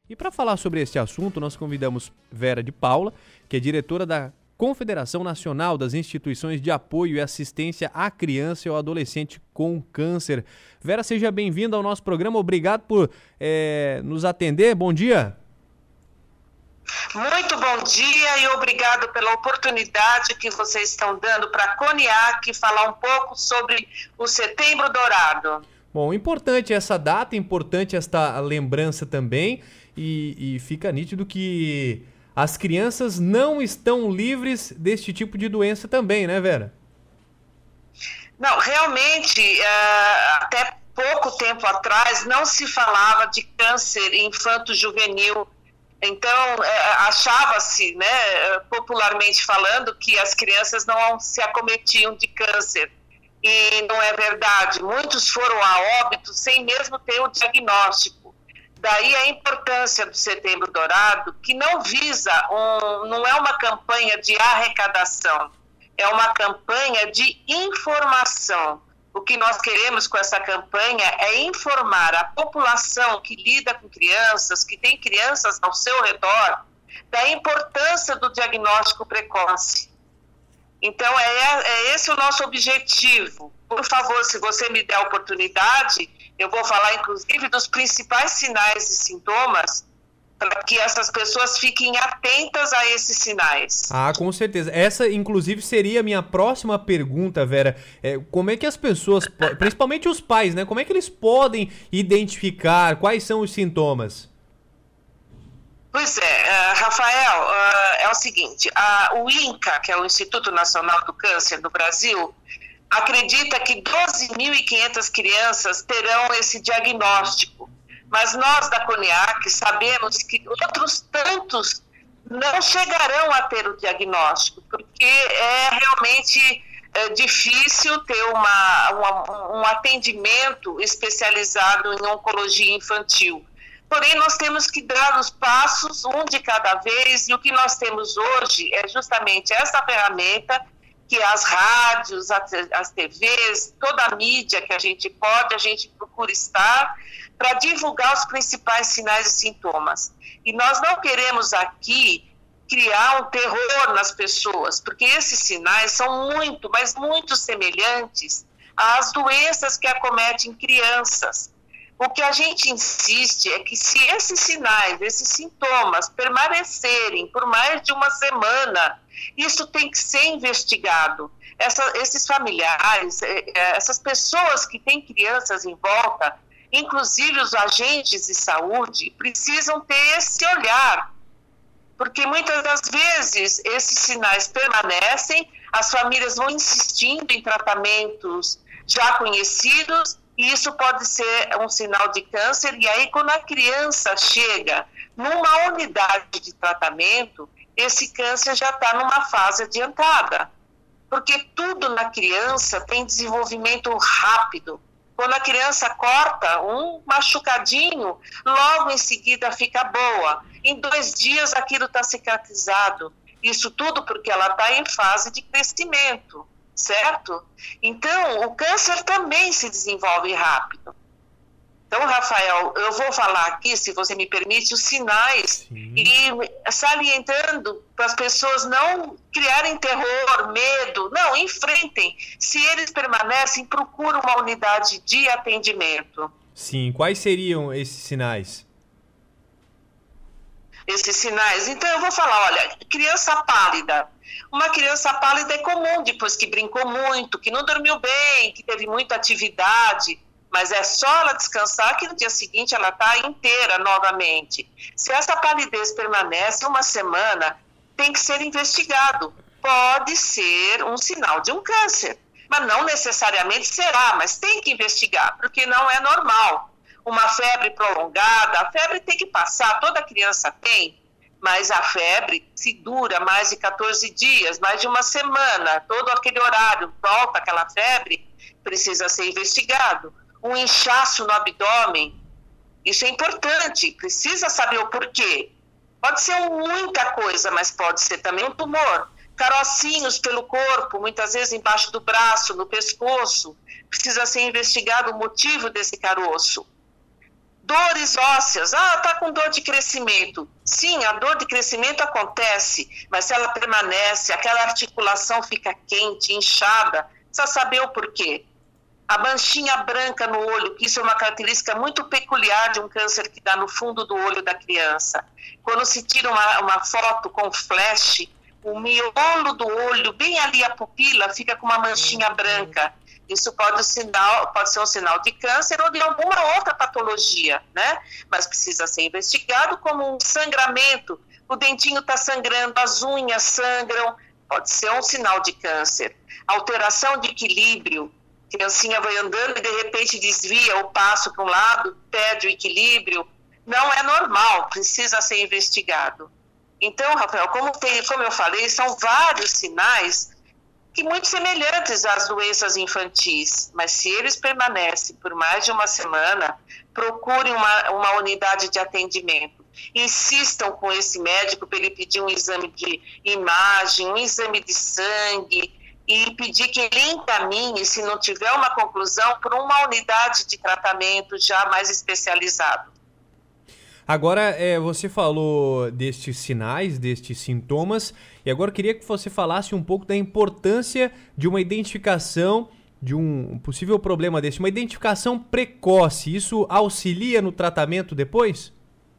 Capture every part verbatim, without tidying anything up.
E para falar sobre esse assunto, nós convidamos Vera de Paula, que é diretora da Confederação Nacional das Instituições de Apoio e Assistência à Criança e ao Adolescente com Câncer. Vera, seja bem-vinda ao nosso programa. Obrigado por é, nos atender. Bom dia. Muito bom dia e obrigado pela oportunidade que vocês estão dando para a CONIAC falar um pouco sobre o Setembro Dourado. Bom, importante essa data, importante esta lembrança também, e, e fica nítido que as crianças não estão livres deste tipo de doença também, né, Vera? Não, realmente, uh, até pouco tempo atrás não se falava de câncer infanto-juvenil. Então, uh, achava-se, né, popularmente falando, que as crianças não se acometiam de câncer. E não é verdade. Muitos foram a óbito sem mesmo ter o diagnóstico. Daí a importância do Setembro Dourado, que não visa, um, não é uma campanha de arrecadação, é uma campanha de informação. O que nós queremos com essa campanha é informar a população que lida com crianças, que tem crianças ao seu redor, da importância do diagnóstico precoce. Então, é, é esse o nosso objetivo. Por favor, se você me der a oportunidade, eu vou falar, inclusive, dos principais sinais e sintomas para que essas pessoas fiquem atentas a esses sinais. Ah, com certeza. Essa, inclusive, seria a minha próxima pergunta, Vera. É, como é que as pessoas, principalmente os pais, né? Como é que eles podem identificar quais são os sintomas? Pois é, uh, Rafael, uh, é o seguinte, uh, o INCA, que é o Instituto Nacional do Câncer do Brasil, acredita que doze mil e quinhentas crianças terão esse diagnóstico, mas nós da CONIAC sabemos que outros tantos não chegarão a ter o diagnóstico, porque é realmente é, difícil ter uma, uma, um atendimento especializado em oncologia infantil. Porém, nós temos que dar os passos, um de cada vez, e o que nós temos hoje é justamente essa ferramenta, que as rádios, as T Vs, toda a mídia que a gente pode, a gente procura estar, para divulgar os principais sinais e sintomas. E nós não queremos aqui criar um terror nas pessoas, porque esses sinais são muito, mas muito semelhantes às doenças que acometem crianças. O que a gente insiste é que se esses sinais, esses sintomas permanecerem por mais de uma semana, isso tem que ser investigado. Essa, esses familiares, essas pessoas que têm crianças em volta, inclusive os agentes de saúde, precisam ter esse olhar, porque muitas das vezes esses sinais permanecem, as famílias vão insistindo em tratamentos já conhecidos, e isso pode ser um sinal de câncer, e aí quando a criança chega numa unidade de tratamento, esse câncer já está numa fase adiantada, porque tudo na criança tem desenvolvimento rápido. Quando a criança corta um machucadinho, logo em seguida fica boa. Em dois dias aquilo está cicatrizado. Isso tudo porque ela está em fase de crescimento. Certo? Então, o câncer também se desenvolve rápido. Então, Rafael, eu vou falar aqui, se você me permite, os sinais. Sim. E salientando para as pessoas não criarem terror, medo. Não, enfrentem. Se eles permanecem, procurem uma unidade de atendimento. Sim, quais seriam esses sinais? Esses sinais? Então, eu vou falar, olha, criança pálida. Uma criança pálida é comum depois que brincou muito, que não dormiu bem, que teve muita atividade, mas é só ela descansar que no dia seguinte ela está inteira novamente. Se essa palidez permanece uma semana, tem que ser investigado. Pode ser um sinal de um câncer, mas não necessariamente será, mas tem que investigar, porque não é normal. Uma febre prolongada, a febre tem que passar, toda criança tem, mas a febre, se dura mais de quatorze dias, mais de uma semana, todo aquele horário, volta aquela febre, precisa ser investigado. Um inchaço no abdômen, isso é importante, precisa saber o porquê. Pode ser muita coisa, mas pode ser também um tumor. Carocinhos pelo corpo, muitas vezes embaixo do braço, no pescoço, precisa ser investigado o motivo desse caroço. Dores ósseas, ah, está com dor de crescimento. Sim, a dor de crescimento acontece, mas se ela permanece, aquela articulação fica quente, inchada, precisa saber o porquê. A manchinha branca no olho, que isso é uma característica muito peculiar de um câncer que dá no fundo do olho da criança. Quando se tira uma, uma foto com flash, o miolo do olho, bem ali a pupila, fica com uma manchinha branca. Isso pode, sinal, pode ser um sinal de câncer ou de alguma outra patologia, né? Mas precisa ser investigado como um sangramento. O dentinho está sangrando, as unhas sangram, pode ser um sinal de câncer. Alteração de equilíbrio, a criancinha vai andando e de repente desvia o passo para um lado, perde o equilíbrio. Não é normal, precisa ser investigado. Então, Rafael, como, tem, como eu falei, são vários sinais que muito semelhantes às doenças infantis, mas se eles permanecem por mais de uma semana, procurem uma, uma unidade de atendimento. Insistam com esse médico para ele pedir um exame de imagem, um exame de sangue, e pedir que ele encaminhe, se não tiver uma conclusão, para uma unidade de tratamento já mais especializado. Agora, é, você falou destes sinais, destes sintomas, e agora eu queria que você falasse um pouco da importância de uma identificação de um possível problema desse, uma identificação precoce. Isso auxilia no tratamento depois?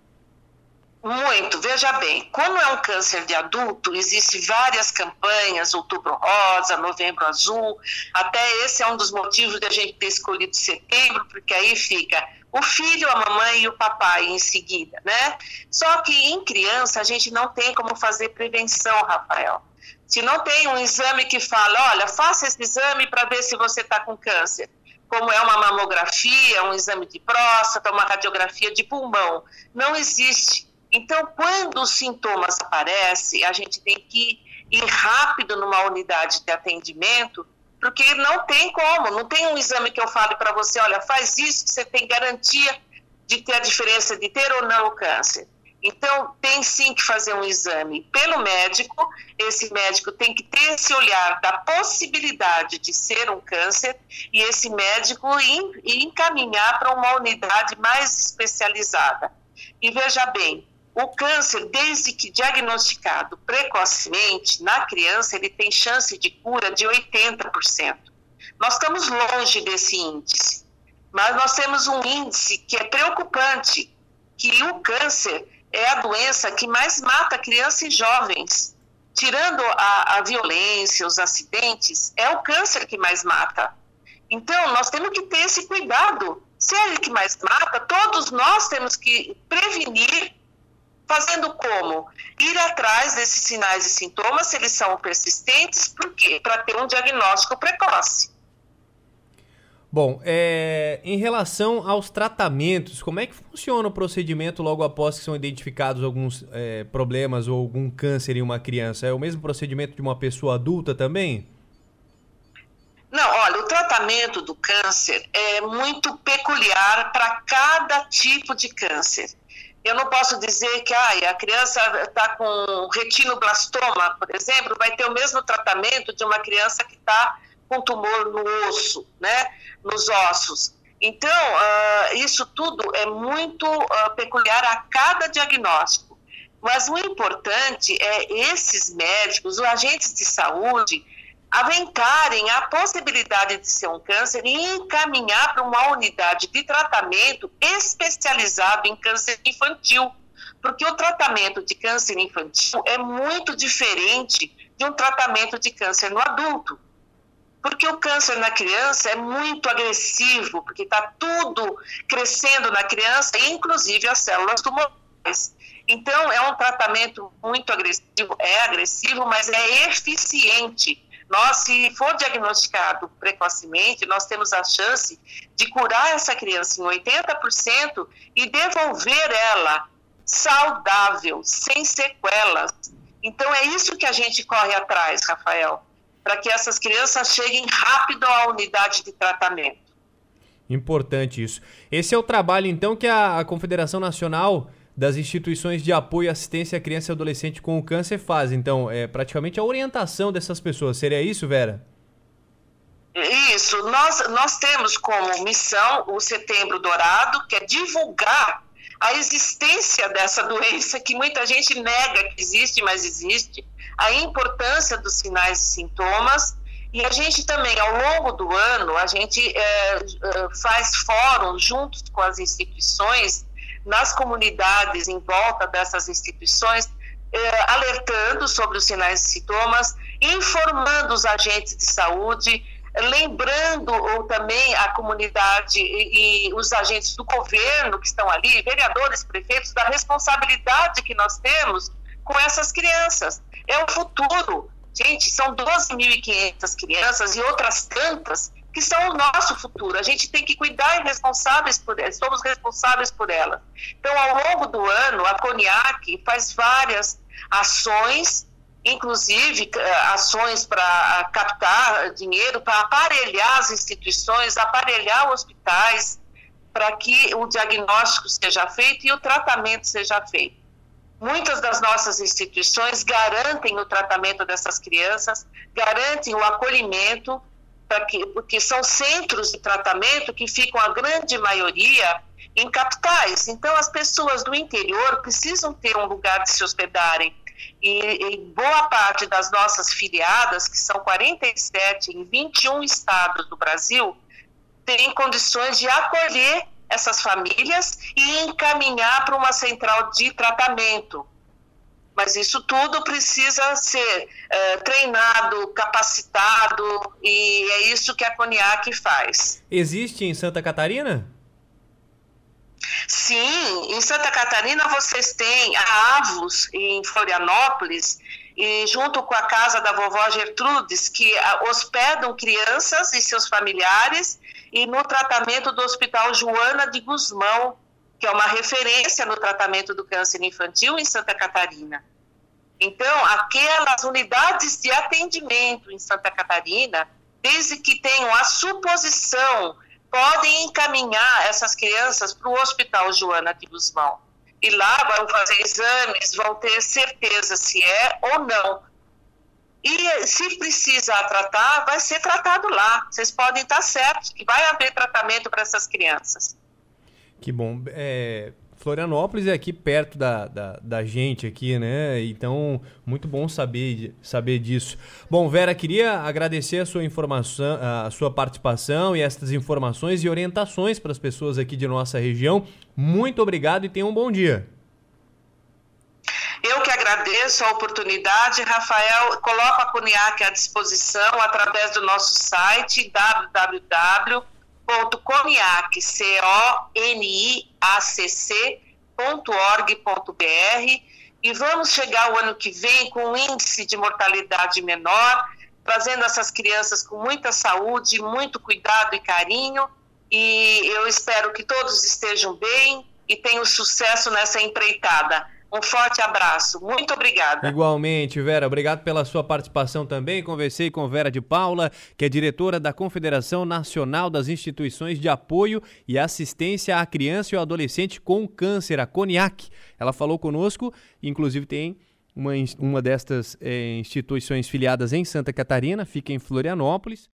Muito, veja bem, quando é um câncer de adulto, existem várias campanhas, Outubro Rosa, Novembro Azul, até esse é um dos motivos de a gente ter escolhido setembro, porque aí fica o filho, a mamãe e o papai em seguida, né? Só que em criança a gente não tem como fazer prevenção, Rafael. Se não tem um exame que fala, olha, faça esse exame para ver se você está com câncer, como é uma mamografia, um exame de próstata, uma radiografia de pulmão, não existe. Então, quando os sintomas aparecem, a gente tem que ir rápido numa unidade de atendimento, porque não tem como, não tem um exame que eu fale para você, olha, faz isso que você tem garantia de ter a diferença de ter ou não o câncer. Então, tem sim que fazer um exame pelo médico, esse médico tem que ter esse olhar da possibilidade de ser um câncer e esse médico encaminhar para uma unidade mais especializada. E veja bem, o câncer, desde que diagnosticado precocemente, na criança, ele tem chance de cura de oitenta por cento. Nós estamos longe desse índice, mas nós temos um índice que é preocupante, que o câncer é a doença que mais mata crianças e jovens. Tirando a, a violência, os acidentes, é o câncer que mais mata. Então, nós temos que ter esse cuidado. Se é ele que mais mata, todos nós temos que prevenir. Fazendo como? Ir atrás desses sinais e sintomas, se eles são persistentes, por quê? Para ter um diagnóstico precoce. Bom, é, em relação aos tratamentos, como é que funciona o procedimento logo após que são identificados alguns é, problemas ou algum câncer em uma criança? É o mesmo procedimento de uma pessoa adulta também? Não, olha, o tratamento do câncer é muito peculiar para cada tipo de câncer. Eu não posso dizer que ah, a criança está com retinoblastoma, por exemplo, vai ter o mesmo tratamento de uma criança que está com tumor no osso, né, nos ossos. Então, uh, isso tudo é muito uh, peculiar a cada diagnóstico. Mas o importante é esses médicos, os agentes de saúde, aventarem a possibilidade de ser um câncer e encaminhar para uma unidade de tratamento especializado em câncer infantil, porque o tratamento de câncer infantil é muito diferente de um tratamento de câncer no adulto, porque o câncer na criança é muito agressivo, porque está tudo crescendo na criança, inclusive as células tumorais. Então, é um tratamento muito agressivo, é agressivo, mas é eficiente. Nós, se for diagnosticado precocemente, nós temos a chance de curar essa criança em oitenta por cento e devolver ela saudável, sem sequelas. Então, é isso que a gente corre atrás, Rafael, para que essas crianças cheguem rápido à unidade de tratamento. Importante isso. Esse é o trabalho, então, que a Confederação Nacional das Instituições de Apoio e Assistência à Criança e Adolescente com Câncer faz. Então, é praticamente a orientação dessas pessoas. Seria isso, Vera? Isso, nós, nós temos como missão o Setembro Dourado, que é divulgar a existência dessa doença, que muita gente nega que existe, mas existe, a importância dos sinais e sintomas, e a gente também, ao longo do ano, a gente é, faz fóruns juntos com as instituições, nas comunidades em volta dessas instituições, é, alertando sobre os sinais e sintomas, informando os agentes de saúde, lembrando ou também a comunidade e, e os agentes do governo que estão ali, vereadores, prefeitos, da responsabilidade que nós temos com essas crianças. É o futuro. Gente, são doze mil e quinhentas crianças e outras tantas que são o nosso futuro. A gente tem que cuidar e responsáveis por elas, somos responsáveis por elas. Então, ao longo do ano, a CONIAC faz várias ações, inclusive ações para captar dinheiro, para aparelhar as instituições, aparelhar hospitais, para que o diagnóstico seja feito e o tratamento seja feito. Muitas das nossas instituições garantem o tratamento dessas crianças, garantem o acolhimento, para que, porque são centros de tratamento que ficam, a grande maioria, em capitais. Então, as pessoas do interior precisam ter um lugar de se hospedarem. E, e boa parte das nossas filiadas, que são quarenta e sete em vinte e um estados do Brasil, tem condições de acolher essas famílias e encaminhar para uma central de tratamento. Mas isso tudo precisa ser uh, treinado, capacitado, e é isso que a CONIAC faz. Existe em Santa Catarina? Sim, em Santa Catarina vocês têm a Avos, em Florianópolis, e junto com a casa da vovó Gertrudes, que hospedam crianças e seus familiares, e no tratamento do Hospital Joana de Guzmão, que é uma referência no tratamento do câncer infantil em Santa Catarina. Então, aquelas unidades de atendimento em Santa Catarina, desde que tenham a suposição, podem encaminhar essas crianças para o Hospital Joana de Guzmão. E lá vão fazer exames, vão ter certeza se é ou não. E se precisa tratar, vai ser tratado lá. Vocês podem estar certos que vai haver tratamento para essas crianças. Que bom. É, Florianópolis é aqui perto da, da, da gente aqui, né? Então, muito bom saber, saber disso. Bom, Vera, queria agradecer a sua informação, a sua participação e estas informações e orientações para as pessoas aqui de nossa região. Muito obrigado e tenha um bom dia. Eu que agradeço a oportunidade, Rafael. Coloco a CONIAC à disposição através do nosso site w w w ponto coniac ponto org ponto b r, e vamos chegar o ano que vem com um índice de mortalidade menor, trazendo essas crianças com muita saúde, muito cuidado e carinho, e eu espero que todos estejam bem e tenham sucesso nessa empreitada. Um forte abraço. Muito obrigada. Igualmente, Vera. Obrigado pela sua participação também. Conversei com Vera de Paula, que é diretora da Confederação Nacional das Instituições de Apoio e Assistência à Criança e ao Adolescente com Câncer, a CONIAC. Ela falou conosco, inclusive tem uma, uma destas é, instituições filiadas em Santa Catarina, fica em Florianópolis.